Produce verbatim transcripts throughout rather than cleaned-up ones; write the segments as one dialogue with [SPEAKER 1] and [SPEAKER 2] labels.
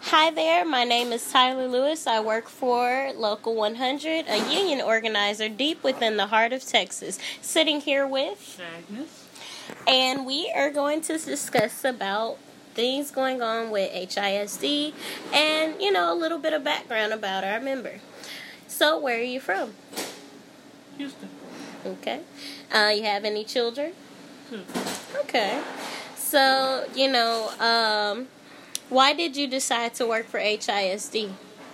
[SPEAKER 1] Hi there, my name is Tyler Lewis. I work for Local one hundred, a union organizer deep within the heart of Texas. Sitting here with
[SPEAKER 2] Agnes.
[SPEAKER 1] And we are going to discuss about things going on with H I S D and, you know, a little bit of background about our member. So, where are you from?
[SPEAKER 2] Houston.
[SPEAKER 1] Okay. Uh, you have any children?
[SPEAKER 2] Two.
[SPEAKER 1] Okay. So, you know, um... why did you decide to work for H I S D?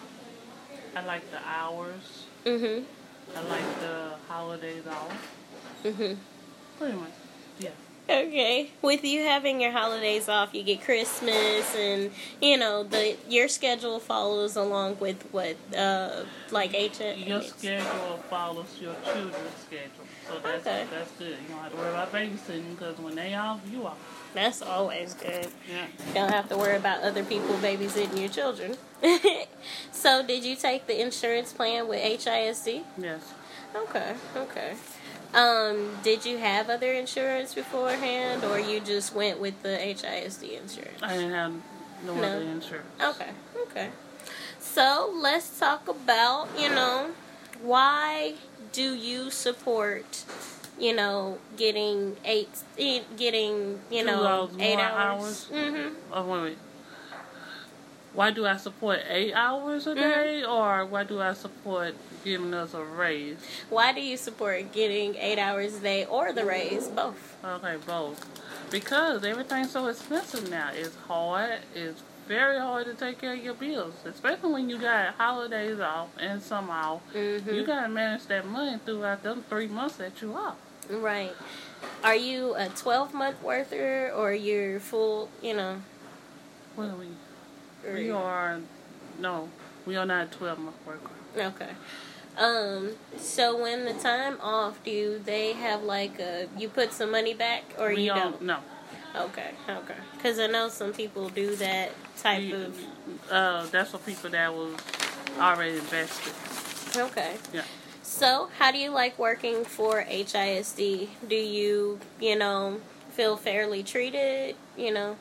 [SPEAKER 2] I like the hours.
[SPEAKER 1] Mm-hmm.
[SPEAKER 2] I like the holidays off.
[SPEAKER 1] Mm-hmm.
[SPEAKER 2] Pretty much, yeah.
[SPEAKER 1] Okay. With you having your holidays off, you get Christmas, and you know the your schedule follows along with what, uh, like H I S D.
[SPEAKER 2] Your schedule follows your children's schedule, so that's
[SPEAKER 1] Okay.
[SPEAKER 2] that's good. You don't have to worry about babysitting because when they off, you off.
[SPEAKER 1] That's always good.
[SPEAKER 2] Yeah.
[SPEAKER 1] Don't have to worry about other people babysitting your children. So, did you take the insurance plan with H I S D?
[SPEAKER 2] Yes.
[SPEAKER 1] Okay. Okay. Um, did you have other insurance beforehand, or you just went with the H I S D insurance?
[SPEAKER 2] I didn't have no,
[SPEAKER 1] No.
[SPEAKER 2] other insurance.
[SPEAKER 1] Okay, okay. So let's talk about, you know, why do you support, you know, getting eight, eh, getting, you
[SPEAKER 2] Two
[SPEAKER 1] know,
[SPEAKER 2] hours
[SPEAKER 1] eight
[SPEAKER 2] more
[SPEAKER 1] hours?
[SPEAKER 2] hours?
[SPEAKER 1] Mm-hmm.
[SPEAKER 2] Oh, wait, wait. Why do I support eight hours a day, or why do I support giving us a raise?
[SPEAKER 1] Why do you support getting eight hours a day or the raise? Both.
[SPEAKER 2] Okay, both. Because everything's so expensive now. It's hard. It's very hard to take care of your bills, especially when you got holidays off and summer off.
[SPEAKER 1] Mm-hmm.
[SPEAKER 2] You gotta manage that money throughout them three months that you off.
[SPEAKER 1] Right. Are you a twelve-month worker, or you're full, you know?
[SPEAKER 2] What are we?
[SPEAKER 1] or-
[SPEAKER 2] We are, no, we are not a twelve-month worker.
[SPEAKER 1] Okay. Um, so when the time off, do they have like a, you put some money back, or
[SPEAKER 2] we
[SPEAKER 1] you
[SPEAKER 2] don't,
[SPEAKER 1] don't?
[SPEAKER 2] No.
[SPEAKER 1] Okay, okay. Because I know some people do that type
[SPEAKER 2] We,
[SPEAKER 1] of...
[SPEAKER 2] uh, that's for people that was already invested.
[SPEAKER 1] Okay.
[SPEAKER 2] Yeah.
[SPEAKER 1] So, how do you like working for H I S D? Do you, you know, feel fairly treated, you know?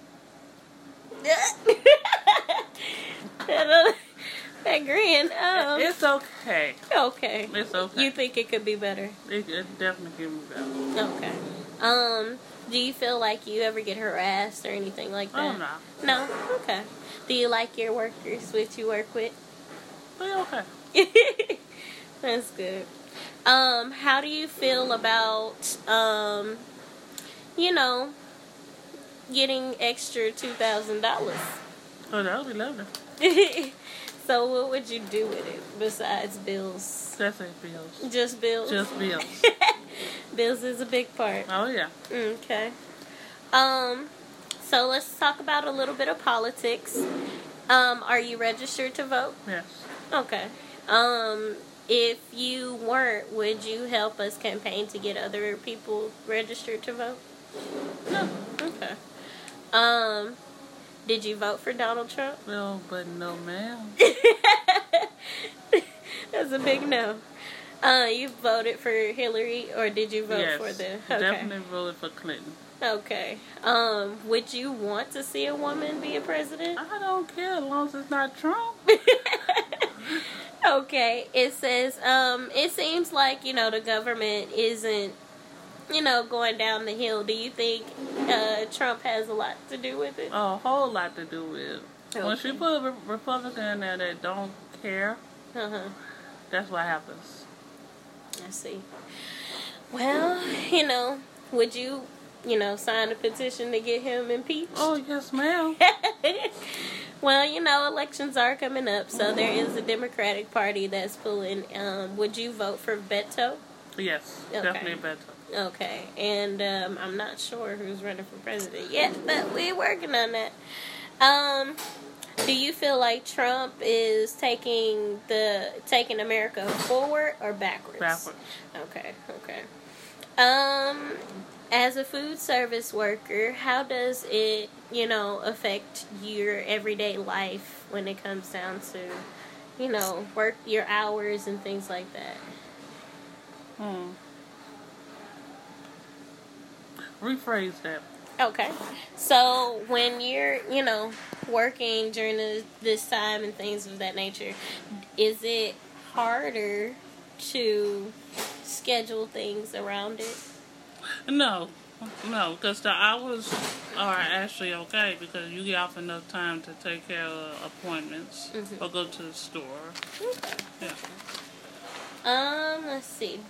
[SPEAKER 1] That grin. Um,
[SPEAKER 2] It's okay.
[SPEAKER 1] okay.
[SPEAKER 2] It's okay.
[SPEAKER 1] You think it could be better?
[SPEAKER 2] It, it definitely can be better.
[SPEAKER 1] Okay. Um, do you feel like you ever get harassed or anything like
[SPEAKER 2] Oh,
[SPEAKER 1] that?
[SPEAKER 2] no.
[SPEAKER 1] No? Okay. Do you like your workers, which you work with?
[SPEAKER 2] They okay.
[SPEAKER 1] That's good. Um, how do you feel about, um, you know, getting extra two thousand dollars?
[SPEAKER 2] Oh, that would be lovely.
[SPEAKER 1] So what would you do with it besides bills?
[SPEAKER 2] That's it, bills.
[SPEAKER 1] Just bills?
[SPEAKER 2] Just bills.
[SPEAKER 1] Bills is a big part.
[SPEAKER 2] Oh, yeah.
[SPEAKER 1] Okay. Um, so let's talk about a little bit of politics. Um, are you registered to vote?
[SPEAKER 2] Yes.
[SPEAKER 1] Okay. Um, if you weren't, would you help us campaign to get other people registered to vote?
[SPEAKER 2] No.
[SPEAKER 1] Okay. Um, did you vote for Donald Trump?
[SPEAKER 2] No, but no, ma'am.
[SPEAKER 1] That's a big no. Uh, you voted for Hillary, or did you vote
[SPEAKER 2] yes.
[SPEAKER 1] for the? Okay.
[SPEAKER 2] Definitely voted for Clinton.
[SPEAKER 1] Okay. Um, would you want to see a woman be a president?
[SPEAKER 2] I don't care as long as it's not Trump.
[SPEAKER 1] Okay. It says, um, it seems like, you know, the government isn't, you know, going down the hill. Do you think uh, Trump has a lot to do with it?
[SPEAKER 2] A whole lot to do with it.
[SPEAKER 1] Okay.
[SPEAKER 2] Once you put a Re- Republican in there that don't care,
[SPEAKER 1] Uh-huh.
[SPEAKER 2] that's what happens.
[SPEAKER 1] I see. Well, you know, would you, you know, sign a petition to get him impeached?
[SPEAKER 2] Oh, yes, ma'am.
[SPEAKER 1] Well, you know, elections are coming up, so there is a Democratic Party that's pulling. Um, would you vote for Beto?
[SPEAKER 2] Yes,
[SPEAKER 1] Okay.
[SPEAKER 2] definitely better.
[SPEAKER 1] Okay, and um, I'm not sure who's running for president yet, but we're working on that. Um, do you feel like Trump is taking the taking America forward or backwards?
[SPEAKER 2] Backwards.
[SPEAKER 1] Okay, okay. Um, as a food service worker, how does it, you know, affect your everyday life when it comes down to, you know, work your hours and things like that?
[SPEAKER 2] Hmm. Rephrase that.
[SPEAKER 1] Okay. So when you're, you know, working during the, this time and things of that nature, is it harder to schedule things around it?
[SPEAKER 2] No, no, because the hours are actually okay because you get off enough time to take care of appointments
[SPEAKER 1] Mm-hmm.
[SPEAKER 2] or go to the store.
[SPEAKER 1] Okay.
[SPEAKER 2] Yeah.
[SPEAKER 1] Um, let's see.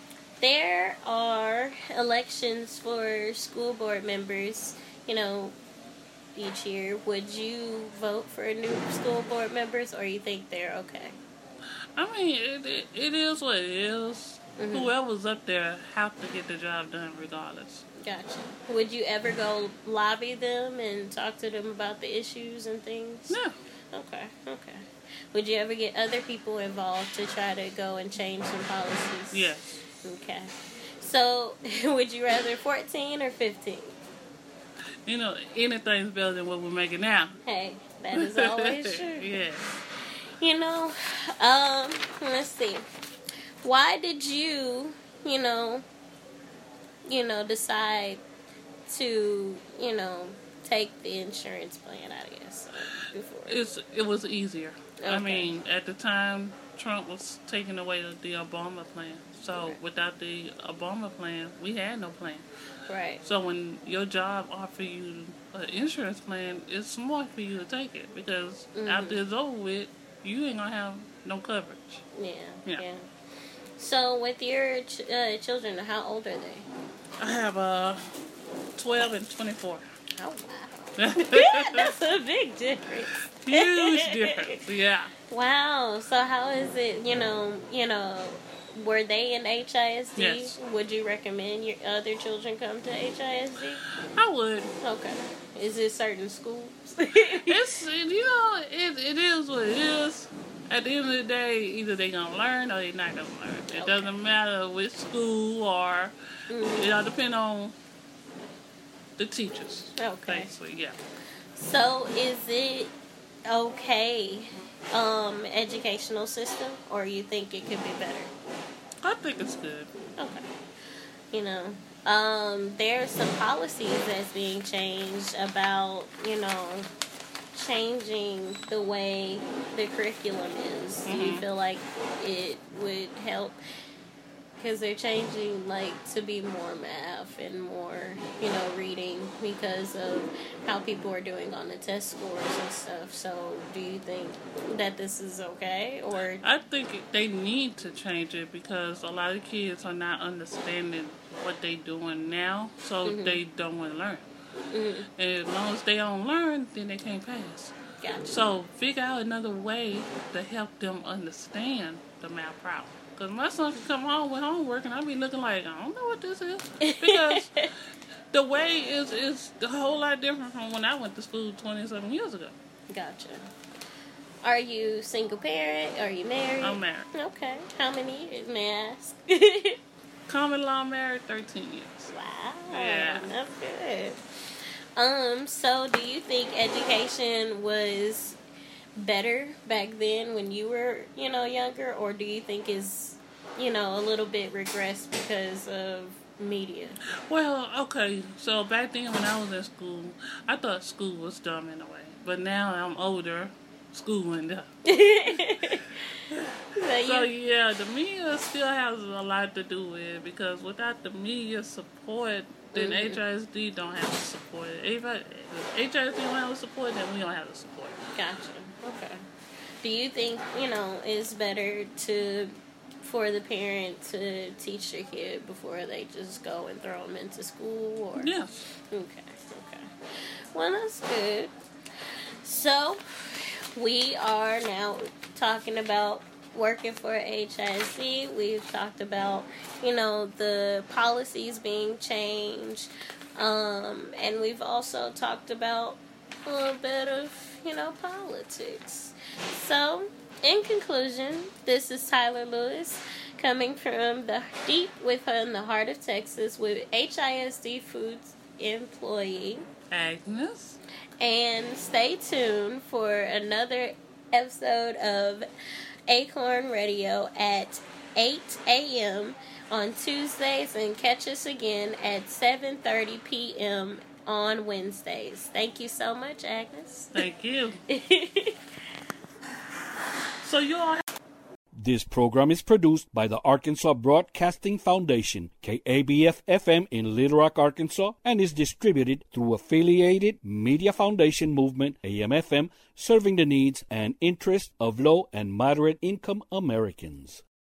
[SPEAKER 1] There are elections for school board members, you know, each year. Would you vote for new school board members, or you think they're okay?
[SPEAKER 2] I mean, it, it, it is what it is.
[SPEAKER 1] Mm-hmm.
[SPEAKER 2] Whoever's up there have to get the job done regardless.
[SPEAKER 1] Gotcha. Would you ever go lobby them and talk to them about the issues and things?
[SPEAKER 2] Yeah.
[SPEAKER 1] Okay, okay. Would you ever get other people involved to try to go and change some policies?
[SPEAKER 2] Yes.
[SPEAKER 1] Okay. So, would you rather fourteen or fifteen?
[SPEAKER 2] You know, anything's better than what we're making now.
[SPEAKER 1] Hey, that is always true.
[SPEAKER 2] Yeah.
[SPEAKER 1] You know, um, let's see. Why did you, you know, you know, decide to, you know, take the insurance plan, I guess, before?
[SPEAKER 2] It's it was easier. I
[SPEAKER 1] Okay.
[SPEAKER 2] mean, at the time, Trump was taking away the, the Obama plan. So
[SPEAKER 1] Right.
[SPEAKER 2] without the Obama plan, we had no plan.
[SPEAKER 1] Right.
[SPEAKER 2] So when your job offer you an insurance plan, it's smart for you to take it because
[SPEAKER 1] Mhm.
[SPEAKER 2] after it's over with, you ain't gonna have no coverage.
[SPEAKER 1] Yeah, yeah.
[SPEAKER 2] Yeah.
[SPEAKER 1] So, with your ch- uh, children, how old are they?
[SPEAKER 2] I have uh twelve and twenty-four.
[SPEAKER 1] Oh, wow. That's a big difference.
[SPEAKER 2] Huge difference. Yeah.
[SPEAKER 1] Wow. So, how is it, you know, you know, were they in H I S D?
[SPEAKER 2] Yes.
[SPEAKER 1] Would you recommend your other children come to H I S D?
[SPEAKER 2] I would.
[SPEAKER 1] Okay. Is it certain schools?
[SPEAKER 2] It's you know it it is what it is. At the end of the day, either they gonna learn or they not gonna learn. It
[SPEAKER 1] Okay.
[SPEAKER 2] doesn't matter which school or
[SPEAKER 1] Mhm.
[SPEAKER 2] it all depend on the teachers.
[SPEAKER 1] Okay.
[SPEAKER 2] Basically, yeah.
[SPEAKER 1] So, is it okay, um, educational system, or you think it could be better?
[SPEAKER 2] I think it's good.
[SPEAKER 1] Okay. You know, um, there are some policies that's being changed about, you know, changing the way the curriculum is. Do you
[SPEAKER 2] Mhm.
[SPEAKER 1] feel like it would help? Because they're changing, like, to be more math and more, you know, reading because of how people are doing on the test scores and stuff. So, do you think that this is okay? Or,
[SPEAKER 2] I think it- they need to change it because a lot of kids are not understanding what they doing now, so
[SPEAKER 1] Mhm.
[SPEAKER 2] they don't want to learn.
[SPEAKER 1] mm,
[SPEAKER 2] And as long as they don't learn, then they can't pass.
[SPEAKER 1] gotcha.
[SPEAKER 2] So figure out another way to help them understand the math problem. Because my son can come home with homework and I'll be looking like, I don't know what this is. Because the way is is a whole lot different from when I went to school twenty-seven years ago.
[SPEAKER 1] Gotcha. Are you single parent? Are you married?
[SPEAKER 2] I'm married.
[SPEAKER 1] Okay. How many years, may I ask?
[SPEAKER 2] Common law married thirteen years.
[SPEAKER 1] Wow.
[SPEAKER 2] Yeah.
[SPEAKER 1] That's good. Um, so do you think education was better back then when you were, you know, younger, or do you think is, you know, a little bit regressed because of media?
[SPEAKER 2] Well, okay, so back then when I was in school, I thought school was dumb in a way. But now I'm older, school went dumb.
[SPEAKER 1] So
[SPEAKER 2] So
[SPEAKER 1] you,
[SPEAKER 2] yeah, the media still has a lot to do with it because without the media support, then
[SPEAKER 1] Mhm.
[SPEAKER 2] H I S D don't have the support. If I- if H I S D don't have the support, then we don't have the support.
[SPEAKER 1] gotcha. Okay. Do you think, you know, it's better to for the parent to teach their kid before they just go and throw them into school? Or
[SPEAKER 2] Yes.
[SPEAKER 1] Okay, okay. Well, that's good. So, we are now talking about working for H I S D. We've talked about, you know, the policies being changed. Um, and we've also talked about a little bit of, you know, politics. So, in conclusion, this is Tyler Lewis coming from the deep within the heart of Texas with H I S D Foods employee.
[SPEAKER 2] Agnes.
[SPEAKER 1] And stay tuned for another episode of Acorn Radio at eight a.m. on Tuesdays, and catch us again at seven thirty p.m. on Wednesdays. Thank you so much, Agnes.
[SPEAKER 2] Thank you. So you all have-
[SPEAKER 3] This program is produced by the Arkansas Broadcasting Foundation, K A B F F M in Little Rock, Arkansas, and is distributed through Affiliated Media Foundation Movement, A M F M, serving the needs and interests of low and moderate income Americans.